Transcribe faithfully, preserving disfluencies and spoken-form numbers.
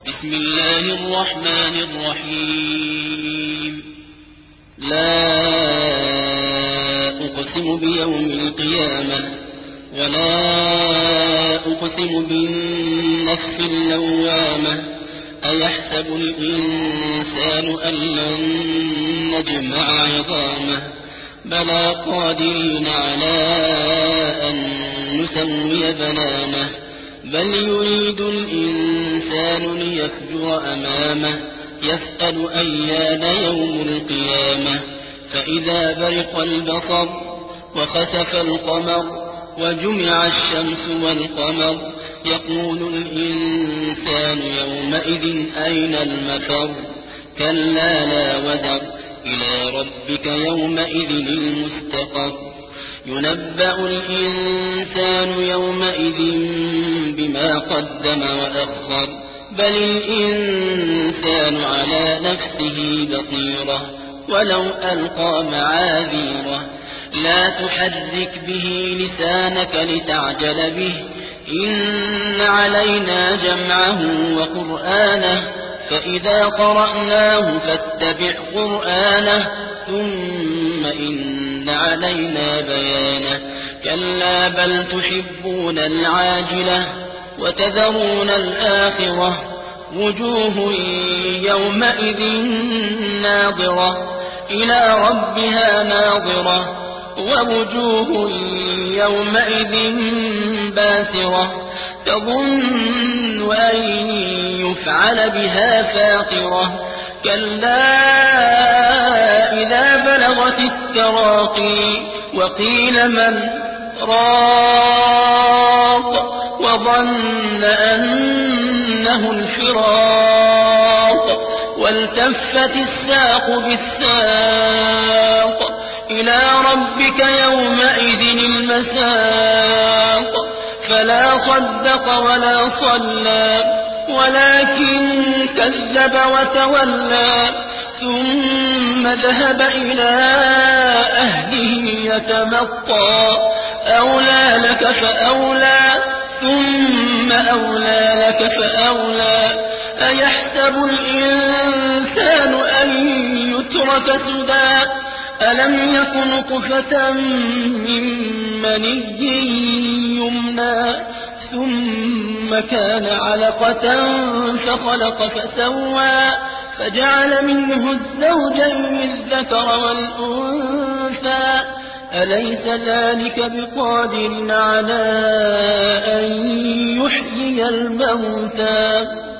بسم الله الرحمن الرحيم لا أقسم بيوم القيامة ولا أقسم بالنفس اللوامة أيحسب الإنسان أن لن نجمع عظامه بلى قادرين على أن نسوي بنانه بل يريد الإنسان ليفجر أمامه يسأل أيان يوم القيامة فإذا برق البصر وخسف القمر وجمع الشمس والقمر يقول الإنسان يومئذ أين المفر كلا لا وزر إلى ربك يومئذ المستقر ينبأ الإنسان يومئذ بما قدم وأخر بل الإنسان على نفسه بصيرة ولو ألقى معاذيره لا تحرك به لسانك لتعجل به إن علينا جمعه وقرآنه فإذا قرأناه فاتبع قرآنه ثم إن علينا بيانه كلا بل تحبون العاجلة وتذرون الآخرة وجوه يومئذ ناظرة إلى ربها ناظرة ووجوه يومئذ باسرة تظن أن يفعل بها فاقرة كلا إذا بلغت التراقي وقيل من راق وظن أنه الفراق والتفت الساق بالساق إلى ربك يومئذ المساق فلا صدق ولا صلى ولكن كذب وتولى ثم ذهب إلى أهله يتمطى أولى لك فأولى ثم أولى لك فأولى أيحسب الإنسان أن يترك سدى ألم يكن نطفة من مني يمنى ثم كان علقة فخلق فسوى فجعل منه الزوجين الذكر والأنثى أليس ذلك بقادر على أن يحيي الموتى